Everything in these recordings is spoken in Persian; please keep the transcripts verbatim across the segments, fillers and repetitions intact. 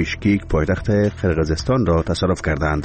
بیشکیک پایتخت قرقیزستان را تصرف کردند.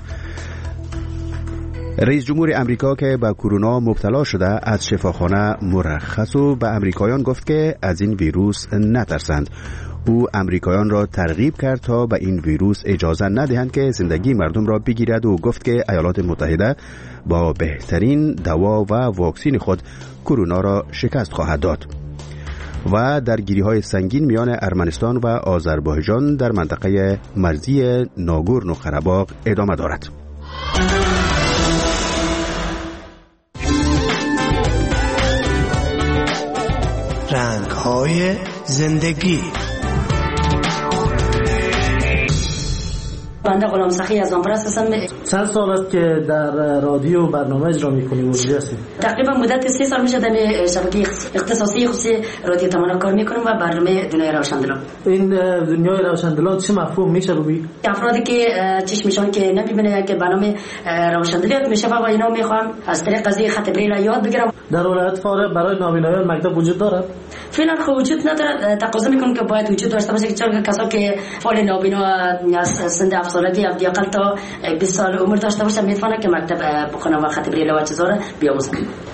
رئیس جمهور امریکا که به کرونا مبتلا شده از شفاخانه مرخص و به امریکایان گفت که از این ویروس نترسند. او امریکایان را ترغیب کرد تا به این ویروس اجازه ندهند که زندگی مردم را بگیرد و گفت که ایالات متحده با بهترین دوا و واکسین خود کرونا را شکست خواهد داد. و درگیری‌های سنگین میان ارمنستان و آذربایجان در منطقه مرزی ناگورنو قره‌باغ ادامه دارد. رنگ‌های زندگی. بنده غلام سخی از آمپرس هستم. چند سال است که در رادیو برنامه اجرا می‌کنی و هستی؟ تقریبا مدت سه سال میشه در شبکه اختصاصی خصوصی رادیو تمنا کار میکنم و برنامه دنیای روشندلان. این دنیای روشندلان چه مفهوم میشه بگی؟ افرادی که چشمشان که نمیبینه که برنامه روشندلان میشه و اینا میخوام از طریق قضیه خط بریل یاد بگیرم. در ولایت فارغ برای نابینایان مکتب وجود دارد؟ فعلا خب وجود نداره. تقاضا میکنم که باید وجود داشته باشه که چون کسایی که فعال نابینا از سن هفت سالگی حداقل تا بیست سال عمر داشته باشه میتونه که مکتب بخونه و خط بریل و چیزا رو بیاموزه.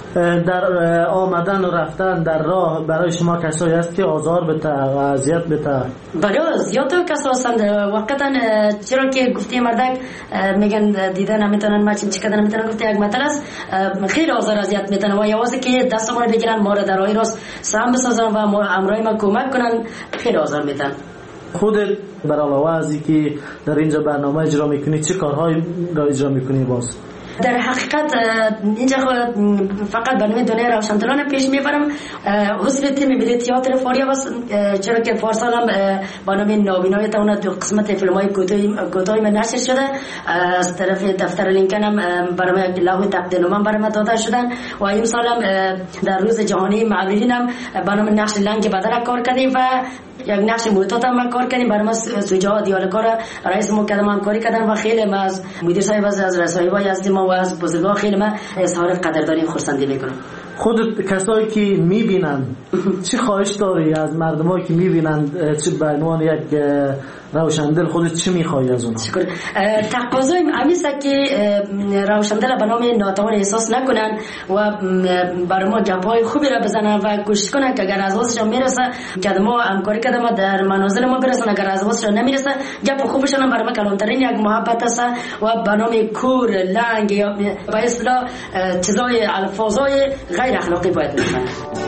در آمدن و رفتن در راه برای شما کسایی هست که آزار بده و اذیت بده؟ بله زیاد کسا هستند. واقعا چرا که گفتی مردک میگن دیدن نمیتونن ماشین چیکار نمیتونن. گفتی یک مطلب است خیلی آزار اذیت میتونن و یوازه که دستمون بگیرن ما را در راه راست سم بسازن و ما امرای ما کمک کنن خیلی آزار میتونن. خودت برای وازی که در اینجا برنامه اجرا میکنی چه کارهایی را اجرا میکنی باز؟ در حقیقت اینجا فقط برنامه دنیای روشندلان پیش میبرم. حضور تیم ملی تئاتر فاریا بس چرا که پارسال هم برنامه نابینای تا اون دو قسمت فیلم‌های کوتاهی من نشر شده از طرف دفتر لینکن هم برنامه لوح تقدیرنامه برام داده شدن و این سال هم در روز جهانی معلولین هم برنامه نقش لنگ بدن کار کردیم و یک نقش محتاط هم کار کردیم. برنامه سوجا دیالکار رئیس مقدم هم کاری کردن و خیلی ما از مدیر صاحب از رسانه‌های از ما و از بزرگان خیلی ما اظهار قدردانی و خرسندی میکنم. خود کسایی که میبینن چی خواهش داری از مردمایی که میبینن چه به عنوان یک روشندل خودت چی میخوای از اونها؟ شکر. تقاضایم همیشه که روشندل به نام ناتوان احساس نکنن و برای ما گپ‌های خوبی را بزنن و کوشش کنن که اگر از واسشون میرسه که ما همکاری کردیم ما در منازل ما برسن. اگر از واسشون نمیرسه گپ خوبشون برای ما کلانترین یک محبت است و به نام کور لنگ یا به اصطلاح چیزای الفاظای غیر اخلاقی باید نکنن.